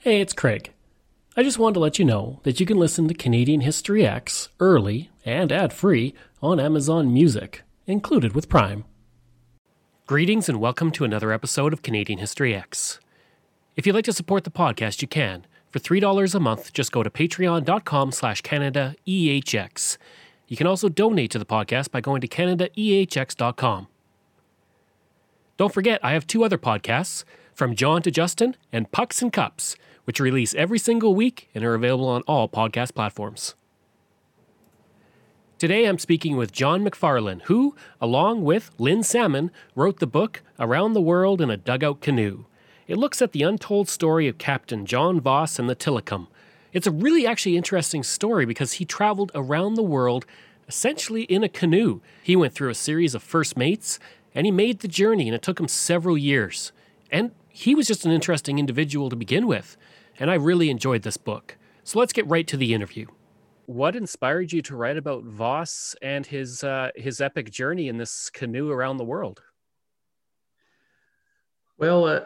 Hey, it's Craig. I just wanted to let you know that you can listen to Canadian History X early and ad-free on Amazon Music, included with Prime. Greetings and welcome to another episode of Canadian History X. If you'd like to support the podcast, you can. For $3 a month, just go to patreon.com/CanadaEHX. You can also donate to the podcast by going to CanadaEHX.com. Don't forget, I have two other podcasts, From John to Justin and Pucks and Cups, which release every single week and are available on all podcast platforms. Today I'm speaking with John McFarlane, who, along with Lynn Salmon, wrote the book Around the World in a Dugout Canoe. It looks at the untold story of Captain John Voss and the Tilikum. It's a really actually interesting story because he traveled around the world essentially in a canoe. He went through a series of first mates, and he made the journey, and it took him several years. And he was just an interesting individual to begin with, and I really enjoyed this book. So let's get right to the interview. What inspired you to write about Voss and his epic journey in this canoe around the world? Well,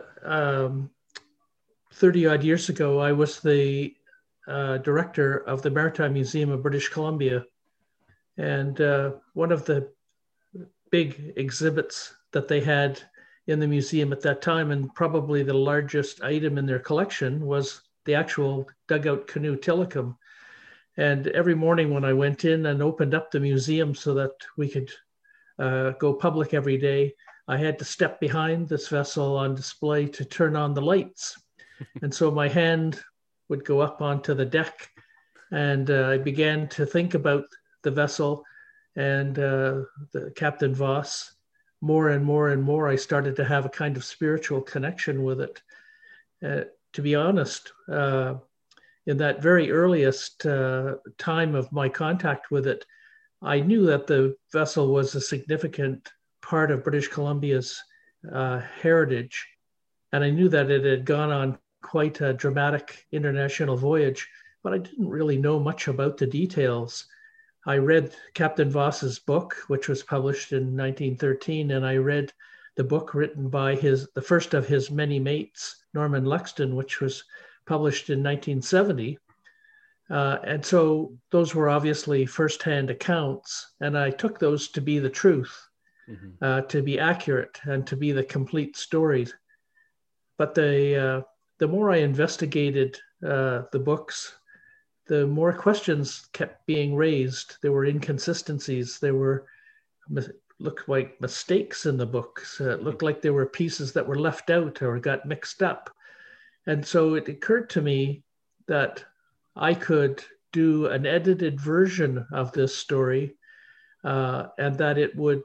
30-odd years ago, I was the director of the Maritime Museum of British Columbia. And one of the big exhibits that they had in the museum at that time, and probably the largest item in their collection, was the actual dugout canoe Tilikum. And every morning when I went in and opened up the museum so that we could go public every day, I had to step behind this vessel on display to turn on the lights. And so my hand would go up onto the deck, and I began to think about the vessel and the Captain Voss. More and more and more, I started to have a kind of spiritual connection with it. To be honest, in that very earliest time of my contact with it, I knew that the vessel was a significant part of British Columbia's heritage. And I knew that it had gone on quite a dramatic international voyage, but I didn't really know much about the details. I read Captain Voss's book, which was published in 1913, and I read the book written by the first of his many mates, Norman Lexton, which was published in 1970. And so those were obviously firsthand accounts, and I took those to be the truth, to be accurate, and to be the complete story. But the more I investigated the books, the more questions kept being raised. There were inconsistencies. There looked like mistakes in the books. It looked like there were pieces that were left out or got mixed up. And so it occurred to me that I could do an edited version of this story, and that it would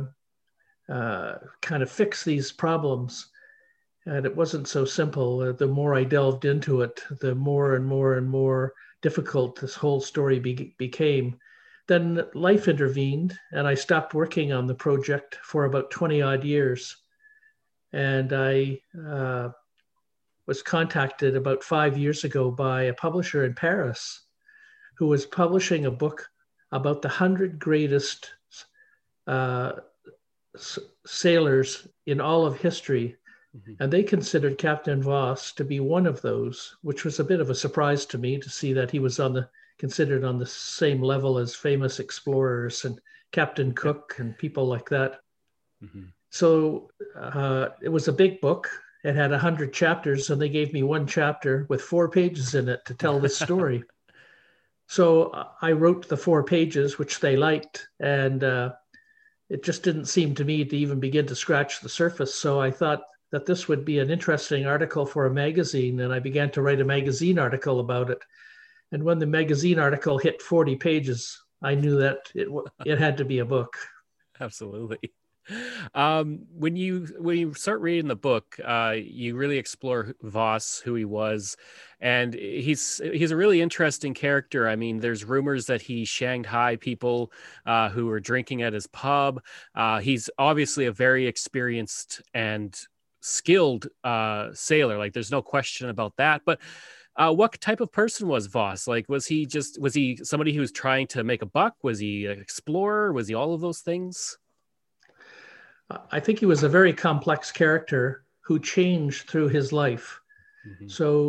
kind of fix these problems. And it wasn't so simple. The more I delved into it, the more and more and more difficult this whole story became. Then life intervened, and I stopped working on the project for about 20-odd years. And I was contacted about 5 years ago by a publisher in Paris who was publishing a book about the 100 greatest sailors in all of history. And they considered Captain Voss to be one of those, which was a bit of a surprise to me to see that he was considered on the same level as famous explorers and Captain Cook and people like that. So it was a big book. It had 100 chapters, and they gave me one chapter with 4 pages in it to tell this story. So I wrote the 4 pages, which they liked, and it just didn't seem to me to even begin to scratch the surface. So I thought that this would be an interesting article for a magazine, and I began to write a magazine article about it. And when the magazine article hit 40 pages, I knew that it had to be a book. Absolutely. When you start reading the book, you really explore Voss, who he was, and he's a really interesting character. I mean, there's rumors that he Shanghai people who were drinking at his pub. He's obviously a very experienced and skilled sailor. Like, there's no question about that. But what type of person was Voss? Like, was he somebody who was trying to make a buck? Was he an explorer? Was he all of those things? I think he was a very complex character who changed through his life. So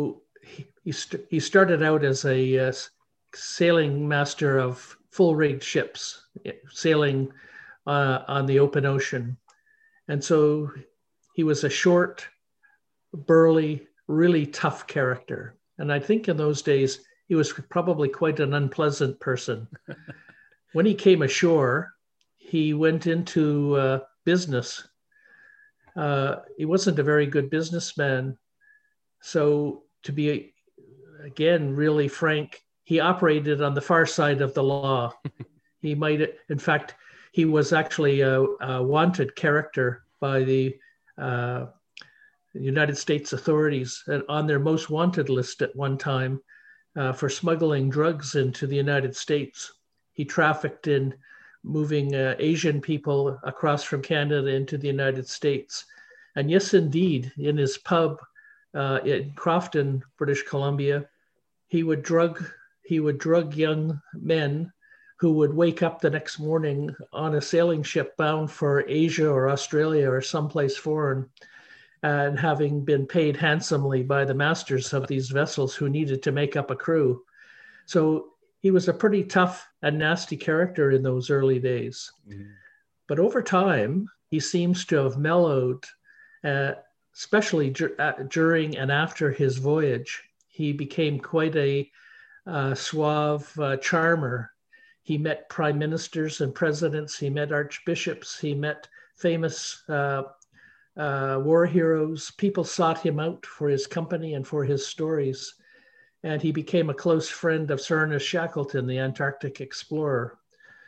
he started out as a sailing master of full-rigged ships, sailing on the open ocean. And so he was a short, burly, really tough character. And I think in those days, he was probably quite an unpleasant person. When he came ashore, he went into business. He wasn't a very good businessman. So to be, again, really frank, he operated on the far side of the law. He might, in fact, he was actually a wanted character by the United States authorities on their most wanted list at one time for smuggling drugs into the United States. He trafficked in moving Asian people across from Canada into the United States. And yes, indeed, in his pub in Crofton, British Columbia, he would drug young men who would wake up the next morning on a sailing ship bound for Asia or Australia or someplace foreign, and having been paid handsomely by the masters of these vessels who needed to make up a crew. So he was a pretty tough and nasty character in those early days. Mm-hmm. But over time, he seems to have mellowed, especially during and after his voyage. He became quite a suave charmer. He met prime ministers and presidents. He met archbishops. He met famous war heroes. People sought him out for his company and for his stories. And he became a close friend of Sir Ernest Shackleton, the Antarctic explorer.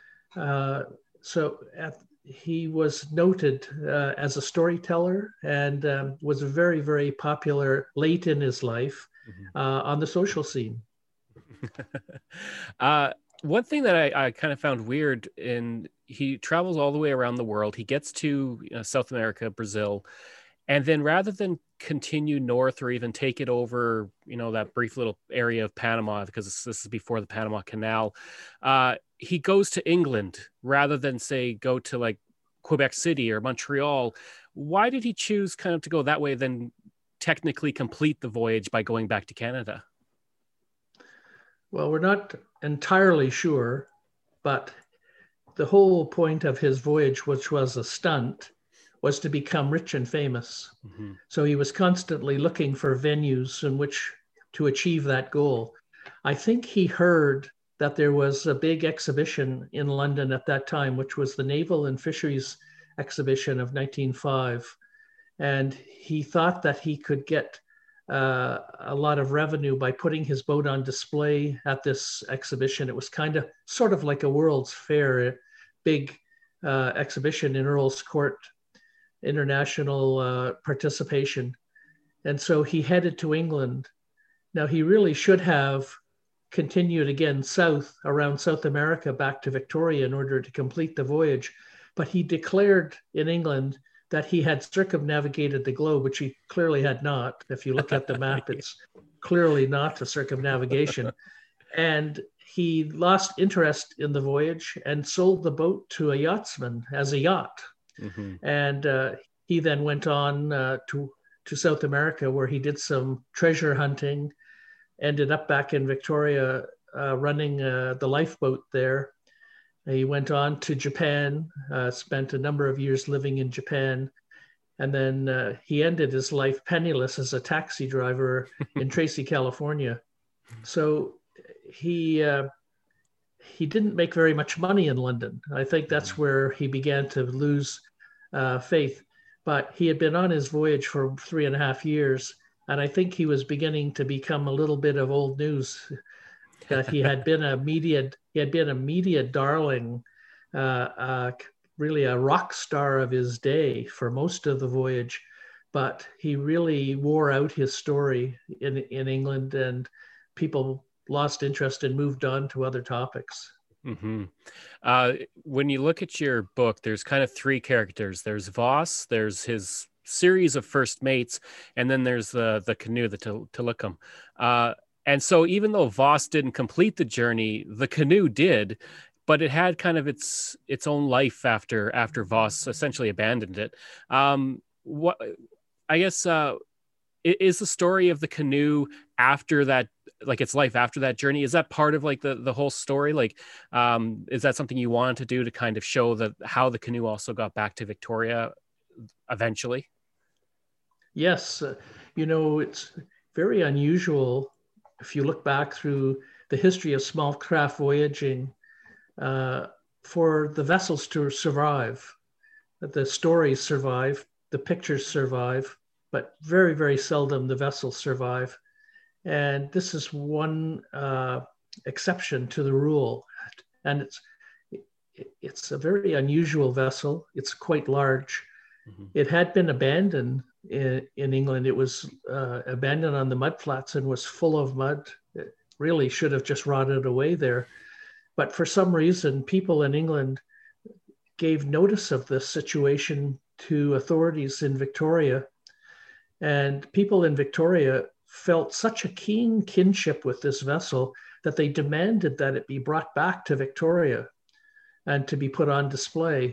He was noted as a storyteller and was very, very popular late in his life on the social scene. One thing that I kind of found weird, he travels all the way around the world. He gets to South America, Brazil, and then rather than continue north or even take it over, that brief little area of Panama, because this is before the Panama Canal, he goes to England rather than, say, go to like Quebec City or Montreal. Why did he choose kind of to go that way, then technically complete the voyage by going back to Canada? Well, we're not entirely sure, but the whole point of his voyage, which was a stunt, was to become rich and famous. Mm-hmm. So he was constantly looking for venues in which to achieve that goal. I think he heard that there was a big exhibition in London at that time, which was the Naval and Fisheries Exhibition of 1905. And he thought that he could get a lot of revenue by putting his boat on display at this exhibition. It was sort of like a World's Fair, a big exhibition in Earl's Court, international participation. And so he headed to England. Now, he really should have continued again south around South America back to Victoria in order to complete the voyage. But he declared in England that he had circumnavigated the globe, which he clearly had not. If you look at the map, it's clearly not a circumnavigation. And he lost interest in the voyage and sold the boat to a yachtsman as a yacht. Mm-hmm. And he then went on to South America, where he did some treasure hunting, ended up back in Victoria running the lifeboat there. He went on to Japan, spent a number of years living in Japan, and then he ended his life penniless as a taxi driver in Tracy, California. So he didn't make very much money in London. I think that's where he began to lose faith. But he had been on his voyage for 3.5 years, and I think he was beginning to become a little bit of old news. That he had been a media darling, really a rock star of his day for most of the voyage, but he really wore out his story in England, and people lost interest and moved on to other topics. Mm-hmm. When you look at your book, there's kind of three characters. There's Voss, there's his series of first mates, and then there's the canoe, the Tilikum. And so even though Voss didn't complete the journey, the canoe did, but it had kind of its own life after Voss essentially abandoned it. Is the story of the canoe after that, like its life after that journey, is that part of like the whole story? Like, is that something you wanted to do to kind of show that how the canoe also got back to Victoria eventually? Yes, it's very unusual if you look back through the history of small craft voyaging uh, for the vessels to survive, that the stories survive, the pictures survive, but very, very seldom the vessels survive. And this is one exception to the rule. And it's a very unusual vessel. It's quite large. Mm-hmm. It had been abandoned in England. It was abandoned on the mudflats and was full of mud. It really should have just rotted away there. But for some reason, people in England gave notice of this situation to authorities in Victoria. And people in Victoria felt such a keen kinship with this vessel that they demanded that it be brought back to Victoria and to be put on display,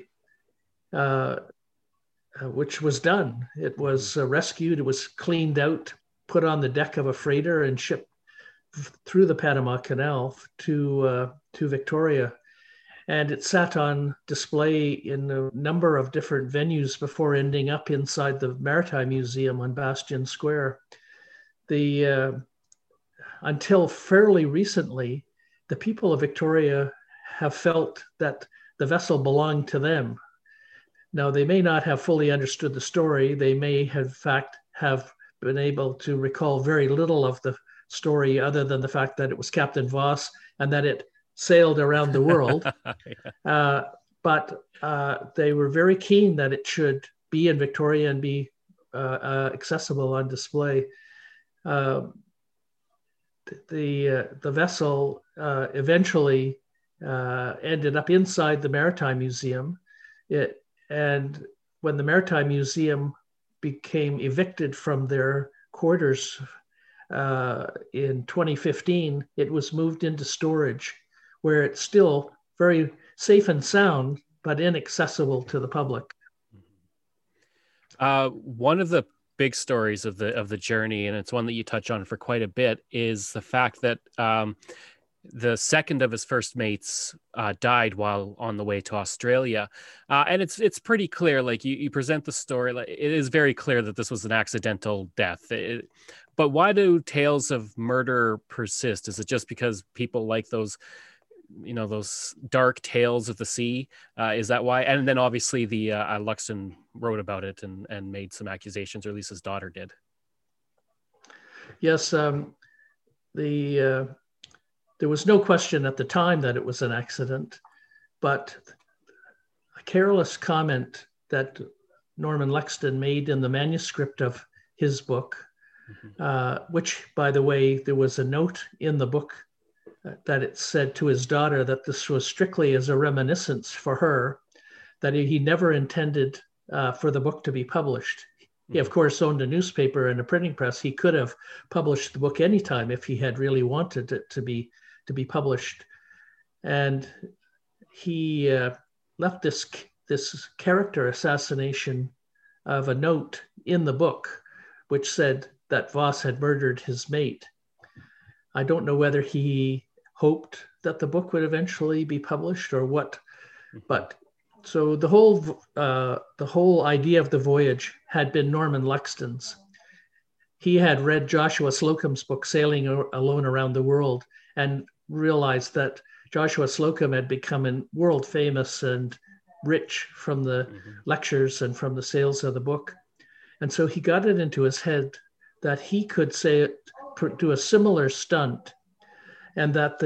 which was done. It was rescued, it was cleaned out, put on the deck of a freighter and shipped through the Panama Canal to Victoria. And it sat on display in a number of different venues before ending up inside the Maritime Museum on Bastion Square. Until fairly recently, the people of Victoria have felt that the vessel belonged to them. Now, they may not have fully understood the story. They may, in fact, have been able to recall very little of the story other than the fact that it was Captain Voss and that it sailed around the world. Yeah. But they were very keen that it should be in Victoria and be accessible on display. The vessel eventually ended up inside the Maritime Museum. And when the Maritime Museum became evicted from their quarters in 2015, it was moved into storage, where it's still very safe and sound, but inaccessible to the public. One of the big stories of the journey, and it's one that you touch on for quite a bit, is the fact that the second of his first mates died while on the way to Australia. And it's pretty clear, like you present the story, like it is very clear that this was an accidental death. But why do tales of murder persist? Is it just because people like those dark tales of the sea? Is that why? And then obviously the Luxton wrote about it and made some accusations, or at least his daughter did. Yes, there was no question at the time that it was an accident, but a careless comment that Norman Luxton made in the manuscript of his book, which, by the way, there was a note in the book that it said to his daughter that this was strictly as a reminiscence for her, that he never intended for the book to be published. He, of course, owned a newspaper and a printing press. He could have published the book anytime if he had really wanted it to be published. And he left this character assassination of a note in the book, which said that Voss had murdered his mate. I don't know whether he hoped that the book would eventually be published or what, but so the whole idea of the voyage had been Norman Luxton's. He had read Joshua Slocum's book, Sailing Alone Around the World, and realized that Joshua Slocum had become world famous and rich from the lectures and from the sales of the book. And so he got it into his head that he could do a similar stunt, and that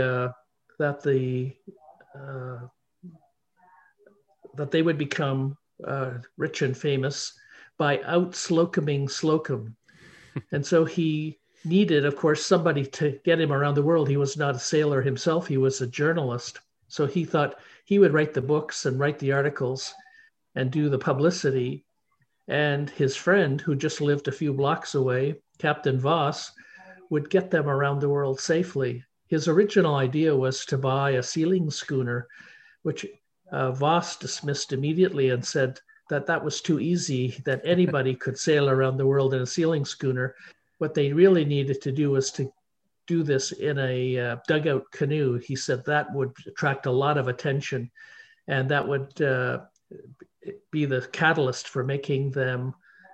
they would become rich and famous by out-Slocuming Slocum. And so he needed, of course, somebody to get him around the world. He was not a sailor himself. He was a journalist. So he thought he would write the books and write the articles and do the publicity. And his friend, who just lived a few blocks away, Captain Voss, would get them around the world safely. His original idea was to buy a sealing schooner, which Voss dismissed immediately and said that was too easy, that anybody could sail around the world in a sealing schooner. What they really needed to do was to do this in a dugout canoe. He said that would attract a lot of attention, and that would be the catalyst for making them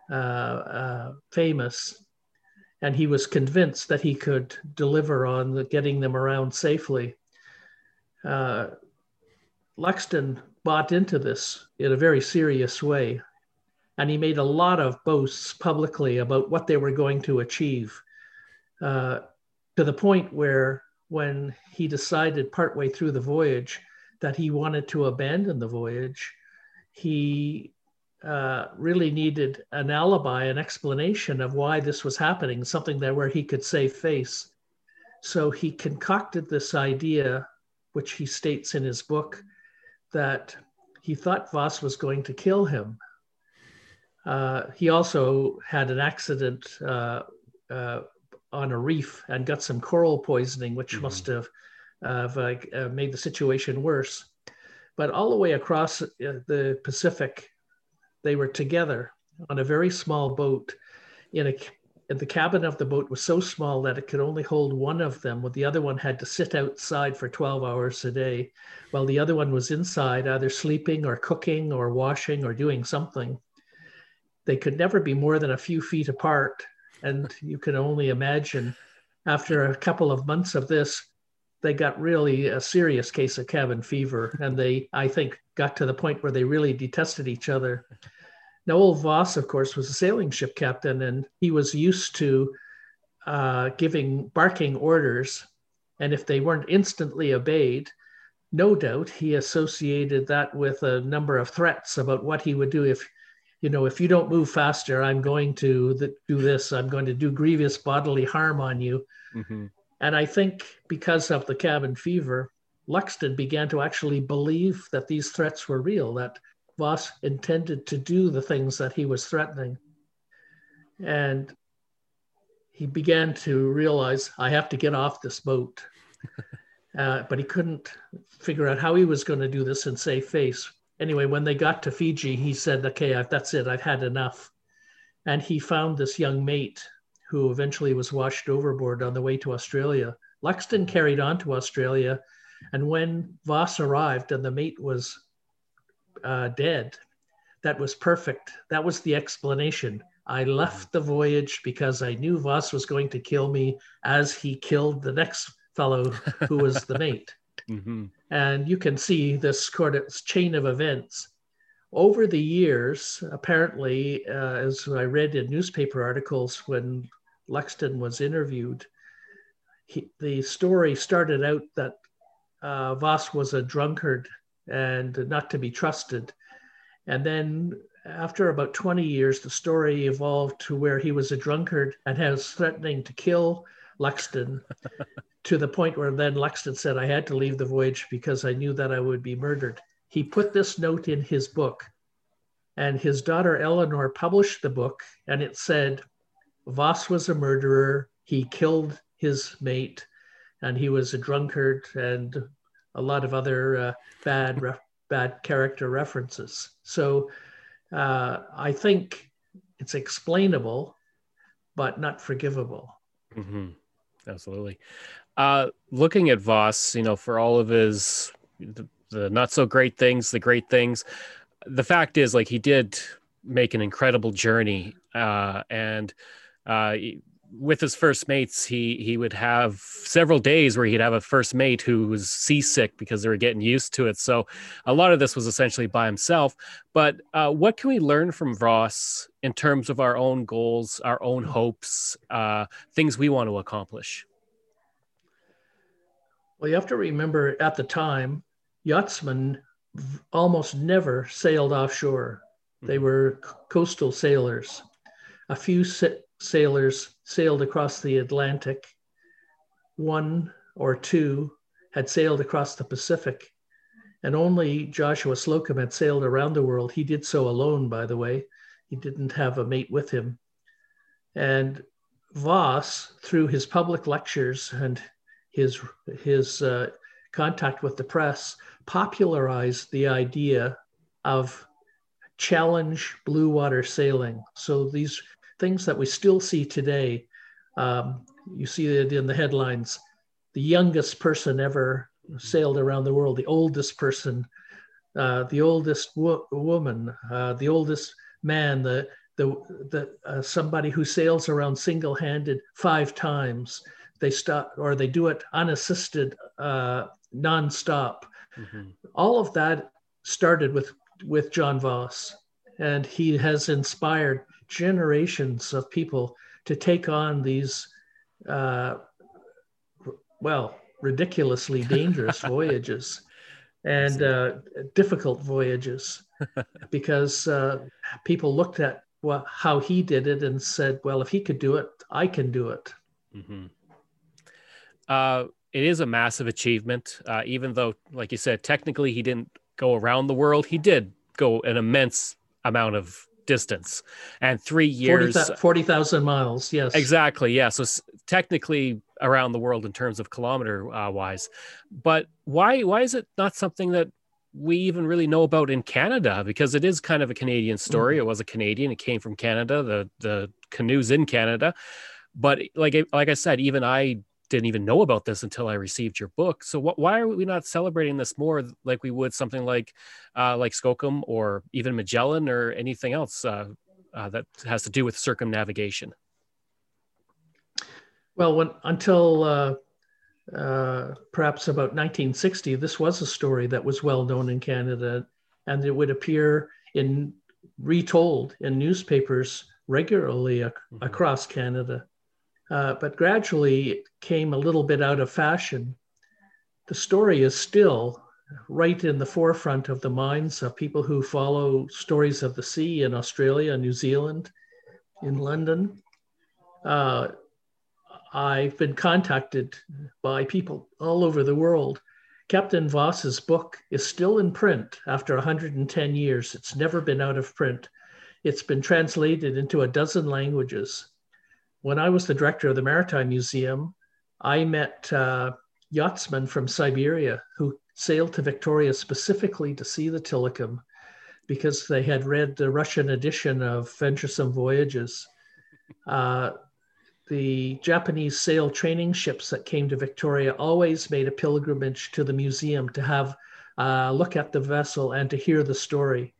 famous. And he was convinced that he could deliver on getting them around safely. Luxton bought into this in a very serious way, and he made a lot of boasts publicly about what they were going to achieve, to the point where when he decided partway through the voyage that he wanted to abandon the voyage, he really needed an alibi, an explanation of why this was happening, something that where he could save face. So he concocted this idea, which he states in his book, that he thought Voss was going to kill him. He also had an accident on a reef and got some coral poisoning, which must have made the situation worse. But all the way across the Pacific, they were together on a very small boat. The cabin of the boat was so small that it could only hold one of them, while the other one had to sit outside for 12 hours a day, while the other one was inside, either sleeping or cooking or washing or doing something. They could never be more than a few feet apart. And you can only imagine, after a couple of months of this, they got really a serious case of cabin fever. And they, I think, got to the point where they really detested each other. Now, old Voss, of course, was a sailing ship captain, and he was used to barking orders. And if they weren't instantly obeyed, no doubt he associated that with a number of threats about what he would do if you don't move faster, I'm going to do this. I'm going to do grievous bodily harm on you. Mm-hmm. And I think because of the cabin fever, Luxton began to actually believe that these threats were real, that Voss intended to do the things that he was threatening. And he began to realize, I have to get off this boat. But he couldn't figure out how he was going to do this and save face. Anyway, when they got to Fiji, he said, okay, that's it. I've had enough. And he found this young mate who eventually was washed overboard on the way to Australia. Luxton carried on to Australia. And when Voss arrived and the mate was dead, that was perfect. That was the explanation. I left the voyage because I knew Voss was going to kill me, as he killed the next fellow who was the mate. Mm-hmm. And you can see this chain of events. Over the years, apparently, as I read in newspaper articles when Luxton was interviewed, the story started out that Voss was a drunkard and not to be trusted. And then after about 20 years, the story evolved to where he was a drunkard and was threatening to kill Luxton to the point where then Luxton said, I had to leave the voyage because I knew that I would be murdered. He put this note in his book, and his daughter Eleanor published the book, and it said, Voss was a murderer. He killed his mate, and he was a drunkard, and a lot of other bad character references. So I think it's explainable, but not forgivable. Mm-hmm. Absolutely. Looking at Voss, for all of his the not so great things, the great things, the fact is, like, he did make an incredible journey, and with his first mates, he would have several days where he'd have a first mate who was seasick because they were getting used to it. So a lot of this was essentially by himself. But what can we learn from Voss in terms of our own goals, our own hopes, things we want to accomplish? Well, you have to remember at the time, yachtsmen almost never sailed offshore. They were coastal sailors. A few sailors sailed across the Atlantic. One or two had sailed across the Pacific, and only Joshua Slocum had sailed around the world. He did so alone, by the way. He didn't have a mate with him. And Voss, through his public lectures and his contact with the press, popularized the idea of challenge blue water sailing. So these things that we still see today, you see it in the headlines, the youngest person ever sailed around the world, the oldest person, the oldest woman, the oldest man, somebody who sails around single-handed 5 times. They stop, or they do it unassisted, nonstop. Mm-hmm. All of that started with John Voss, and he has inspired generations of people to take on these, ridiculously dangerous voyages and difficult voyages, because people looked at how he did it and said, well, if he could do it, I can do it. Mm-hmm. It is a massive achievement, even though, like you said, technically he didn't go around the world. He did go an immense amount of distance, and 3 years, 40,000 miles. Yes, exactly. Yeah. So technically around the world in terms of kilometer wise, but why is it not something that we even really know about in Canada? Because it is kind of a Canadian story. Mm-hmm. It was a Canadian. It came from Canada. The canoes in Canada, but like I said, even I didn't even know about this until I received your book. So why are we not celebrating this more like we would something like Skookum or even Magellan or anything else that has to do with circumnavigation? Well, until perhaps about 1960, this was a story that was well known in Canada, and it would appear retold in newspapers regularly across Canada. But gradually it came a little bit out of fashion. The story is still right in the forefront of the minds of people who follow stories of the sea in Australia, New Zealand, in London. I've been contacted by people all over the world. Captain Voss's book is still in print after 110 years. It's never been out of print. It's been translated into a dozen languages. When I was the director of the Maritime Museum, I met yachtsmen from Siberia who sailed to Victoria specifically to see the Tilikum because they had read the Russian edition of Venturesome Voyages. The Japanese sail training ships that came to Victoria always made a pilgrimage to the museum to have a look at the vessel and to hear the story.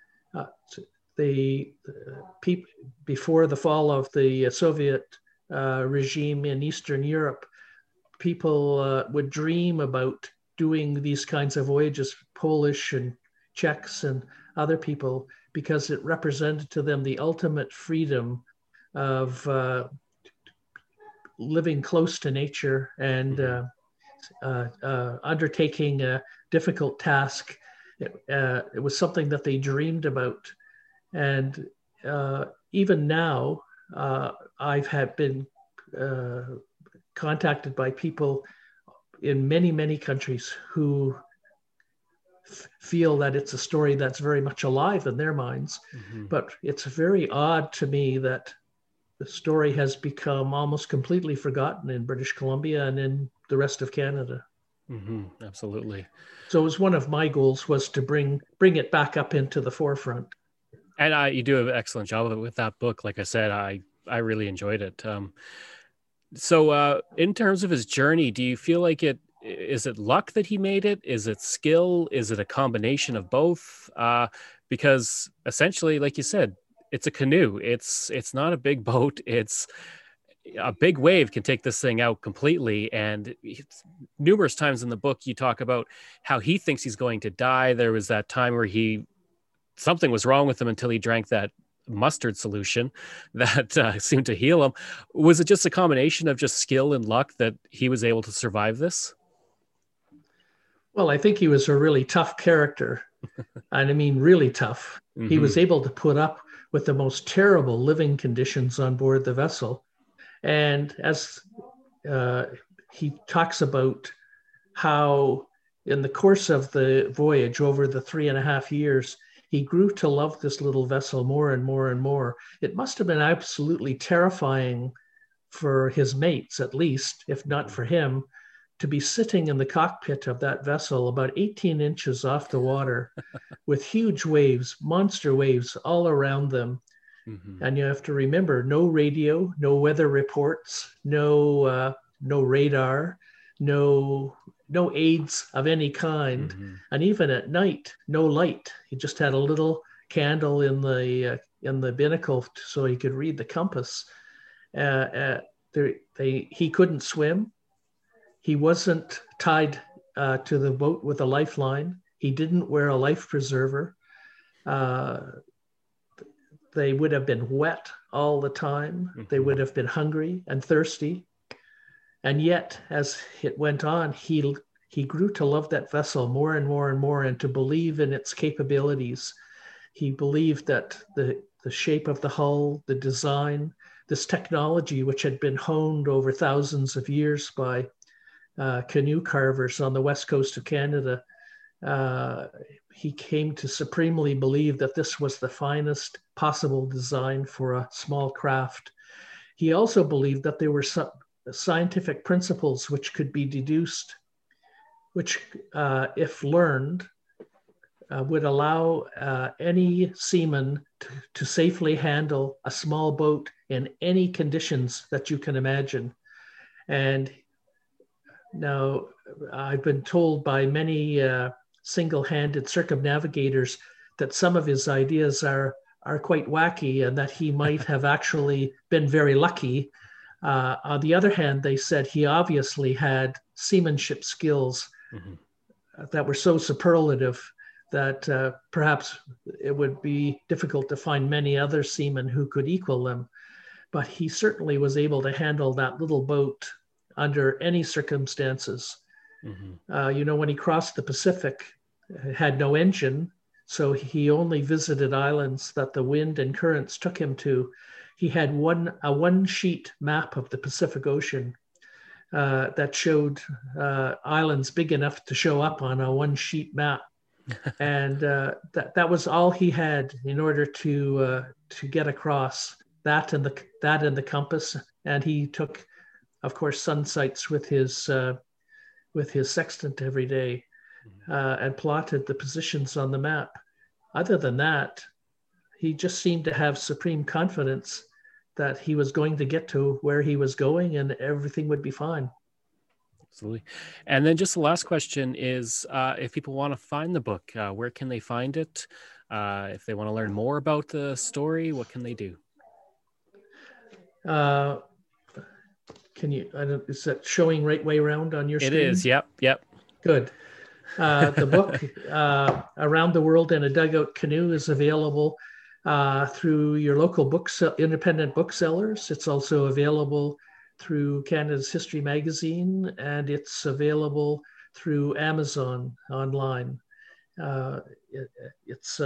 Before the fall of the Soviet regime in Eastern Europe, people would dream about doing these kinds of voyages, Polish and Czechs and other people, because it represented to them the ultimate freedom of living close to nature and undertaking a difficult task. It was something that they dreamed about. And even now, I've been contacted by people in many, many countries who feel that it's a story that's very much alive in their minds. Mm-hmm. But it's very odd to me that the story has become almost completely forgotten in British Columbia and in the rest of Canada. Mm-hmm. Absolutely. So it was one of my goals was to bring it back up into the forefront. And you do an excellent job of it with that book. Like I said, I really enjoyed it. So in terms of his journey, do you feel like is it luck that he made it? Is it skill? Is it a combination of both? Because essentially, like you said, it's a canoe. It's not a big boat. It's a big wave can take this thing out completely. And numerous times in the book, you talk about how he thinks he's going to die. There was that time where something was wrong with him until he drank that mustard solution that seemed to heal him. Was it just a combination of just skill and luck that he was able to survive this? Well, I think he was a really tough character. And I mean, really tough. Mm-hmm. He was able to put up with the most terrible living conditions on board the vessel. And as he talks about how in the course of the voyage over the 3.5 years, he grew to love this little vessel more and more and more. It must have been absolutely terrifying for his mates, at least, if not for him, to be sitting in the cockpit of that vessel about 18 inches off the water with huge waves, monster waves all around them. Mm-hmm. And you have to remember, no radio, no weather reports, no radar, no aids of any kind. Mm-hmm. And even at night, no light. He just had a little candle in the binnacle so he could read the compass. He couldn't swim. He wasn't tied to the boat with a lifeline. He didn't wear a life preserver. They would have been wet all the time. Mm-hmm. They would have been hungry and thirsty. And yet, as it went on, he grew to love that vessel more and more and more, and to believe in its capabilities. He believed that the shape of the hull, the design, this technology, which had been honed over thousands of years by canoe carvers on the west coast of Canada, he came to supremely believe that this was the finest possible design for a small craft. He also believed that there were some scientific principles which could be deduced, which, if learned, would allow any seaman to safely handle a small boat in any conditions that you can imagine. And now I've been told by many single-handed circumnavigators that some of his ideas are quite wacky and that he might have actually been very lucky. On the other hand, they said he obviously had seamanship skills that were so superlative that perhaps it would be difficult to find many other seamen who could equal them. But he certainly was able to handle that little boat under any circumstances. Mm-hmm. When he crossed the Pacific, it had no engine, so he only visited islands that the wind and currents took him to. He had a one-sheet map of the Pacific Ocean that showed islands big enough to show up on a one-sheet map. And that was all he had in order to get across. That and the compass. And he took, of course, sun sights with his sextant every day, and plotted the positions on the map. Other than that, he just seemed to have supreme confidence that he was going to get to where he was going and everything would be fine. Absolutely. And then just the last question is, if people want to find the book, where can they find it? If they want to learn more about the story, what can they do? Is that showing right way around on your screen? It is. Yep. Good. The book, Around the World in a Dugout Canoe, is available through your local independent booksellers. It's also available through Canada's History Magazine, and it's available through Amazon online. It's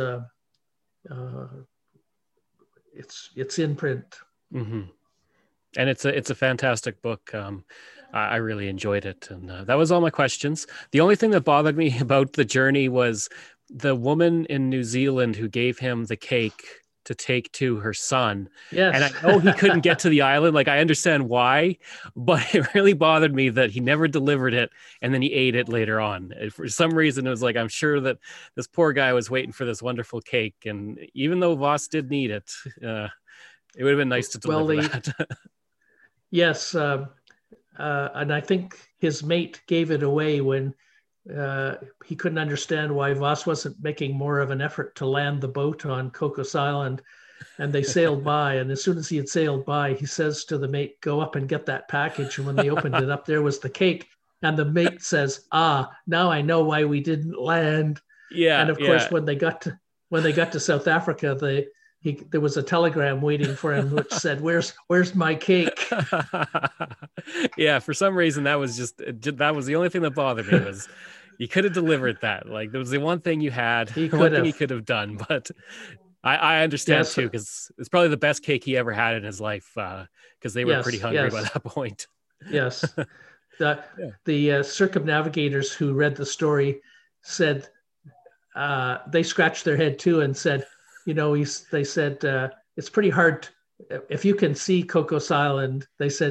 in print. Mm-hmm. And it's a fantastic book. I really enjoyed it. And that was all my questions. The only thing that bothered me about the journey was the woman in New Zealand who gave him the cake to take to her son. Yes. And I know he couldn't get to the island. Like, I understand why, but it really bothered me that he never delivered it. And then he ate it later on. For some reason, it was like, I'm sure that this poor guy was waiting for this wonderful cake. And even though Voss did need it, it would have been nice to deliver that. Yes. And I think his mate gave it away when he couldn't understand why Voss wasn't making more of an effort to land the boat on Cocos Island. And they sailed by. And as soon as he had sailed by, he says to the mate, "Go up and get that package." And when they opened it up, there was the cake. And the mate says, "Now I know why we didn't land." Yeah. And of course, when they got to South Africa, there was a telegram waiting for him which said, where's my cake? Yeah, for some reason that was the only thing that bothered me was you could have delivered that. Like, there was the one thing you had, he could have done, but I understand too, because it's probably the best cake he ever had in his life, because they were pretty hungry by that point. Yes. The circumnavigators who read the story said they scratched their head too and said, they said, it's pretty hard. If you can see Cocos Island, they said,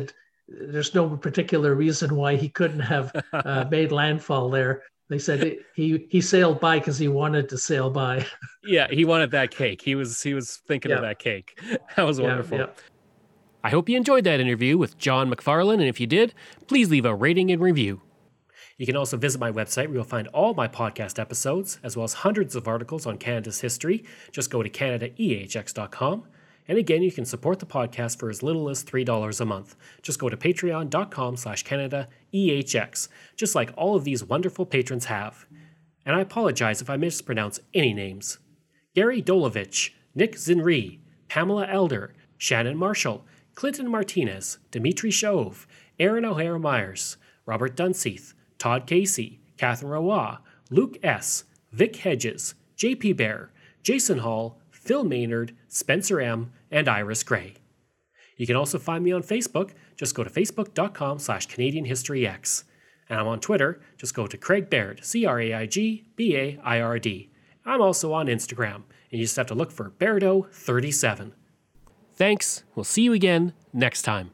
there's no particular reason why he couldn't have made landfall there. They said he sailed by because he wanted to sail by. Yeah, he wanted that cake. He was thinking of that cake. That was wonderful. Yeah. I hope you enjoyed that interview with John McFarlane, and if you did, please leave a rating and review. You can also visit my website where you'll find all my podcast episodes, as well as hundreds of articles on Canada's history. Just go to CanadaEHX.com. And again, you can support the podcast for as little as $3 a month. Just go to patreon.com/CanadaEHX, just like all of these wonderful patrons have. And I apologize if I mispronounce any names. Gary Dolovich, Nick Zinri, Pamela Elder, Shannon Marshall, Clinton Martinez, Dimitri Shove, Aaron O'Hara Myers, Robert Dunseith, Todd Casey, Catherine Roy, Luke S., Vic Hedges, JP Bear, Jason Hall, Phil Maynard, Spencer M., and Iris Gray. You can also find me on Facebook. Just go to facebook.com/CanadianHistoryX. And I'm on Twitter. Just go to Craig Baird, CraigBaird. I'm also on Instagram, and you just have to look for Bairdo37. Thanks. We'll see you again next time.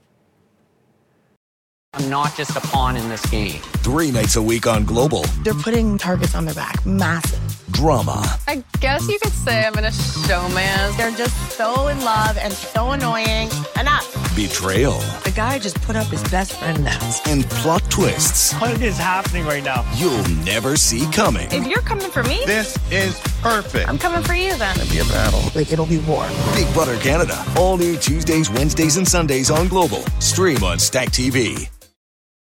I'm not just a pawn in this game. 3 nights a week on Global. They're putting targets on their back. Massive. Drama. I guess you could say I'm in a showman. They're just so in love and so annoying. Enough. Betrayal. The guy just put up his best friend now. And plot twists What is happening right now? you'll never see coming. If you're coming for me, This is perfect. I'm coming for you then. Be a battle. Like, it'll be war. Big Brother Canada. All new Tuesdays, Wednesdays, and Sundays on Global. Stream on Stack TV.